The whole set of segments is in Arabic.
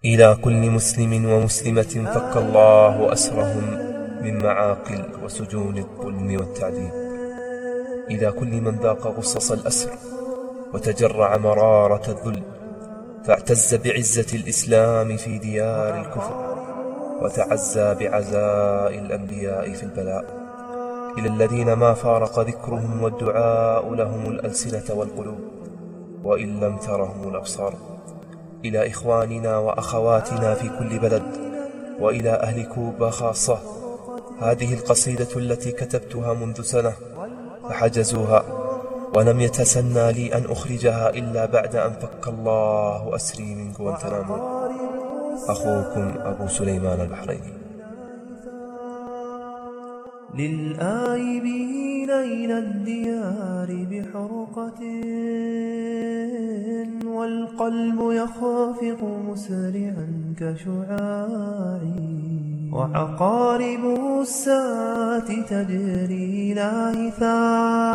إلى كل مسلم ومسلمة فك الله أسرهم من معاقل وسجون الظلم والتعذيب، إلى كل من ذاق غصص الأسر وتجرع مرارة الذل، فاعتز بعزة الإسلام في ديار الكفر، وتعزى بعزاء الأنبياء في البلاء، إلى الذين ما فارق ذكرهم والدعاء لهم الألسنة والقلوب وإن لم ترهم الأبصار، إلى إخواننا وأخواتنا في كل بلد، وإلى أهل كوبا خاصة. هذه القصيدة التي كتبتها منذ سنة فحجزوها، ولم يتسنى لي أن أخرجها إلا بعد أن فك الله أسري من غوانتنامو. أخوكم أبو سليمان البحريني. للآيبين إلى الديار بحرقة، والقلب يخافق مسرعا كشعاع، وعقارب الساعة تجري لاهثا،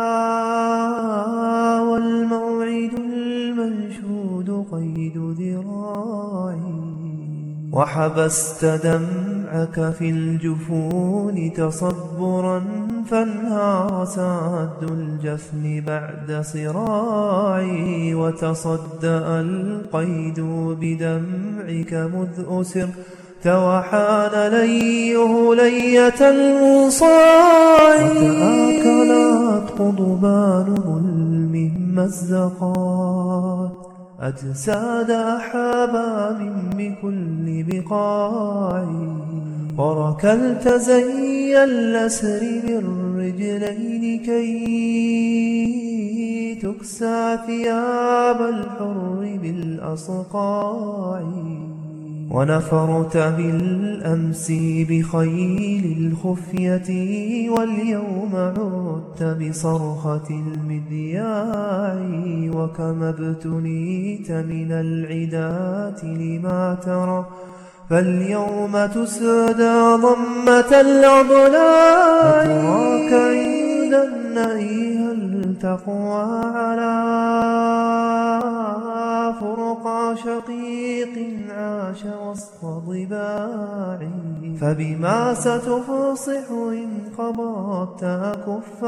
والموعد المنشود قيد ذراعي، وحبست دمعك في الجفون تصبرا، فانهار ساد الجفن بعد صراعي، وتصدأ القيد بدمعك مذ أسر، توحان ليه لية المصاع، وتآكلت قضبان ظلم مزقات أجساد أحباب بكل بقاع، وركلت زي الأسر بالرجلين كي تكسى ثياب الحر بالأصقاع، ونفرت بالأمس بخيل الخفية، واليوم عدت بصرخة المذياع، وكما ابتليت من العدات لما ترى، فاليوم تسدى ضمة العضلاء، أتراك عند النهي هل تقوى على فرقى شقيق عاش وسط ضباع، فبما ستفصح إن قبضت أكف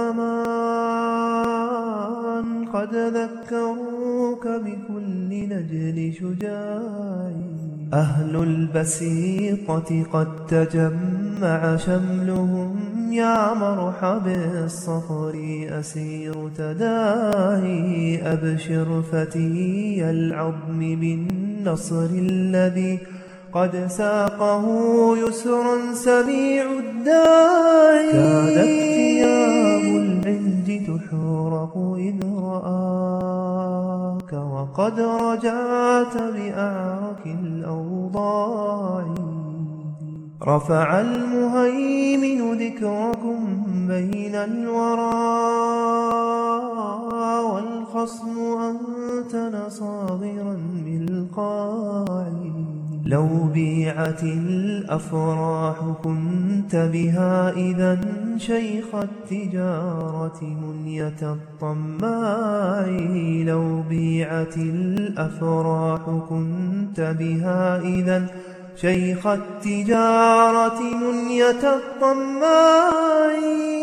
من قد ذكروك بكل نجل شجاع، أهل البسيطة قد تجمع شملهم، يا مرحب الصخر أسير تداعي، أبشر فتي العظم بالنصر الذي قد ساقه يسرا سميع الداعي، كادت ثياب العند تحرق إذ رآك، وقد رجعت بأعرك الأوضاع، رفع المهيمن ذكركم بين الورى، والخصم أنتن صاغرا بالقاع، لو بيعت الأفراح كنت بها إذا شيخ التجارة منية الطماع، لو بيعت الأفراح كنت بها إذا شيخ التجارة منية الطماع.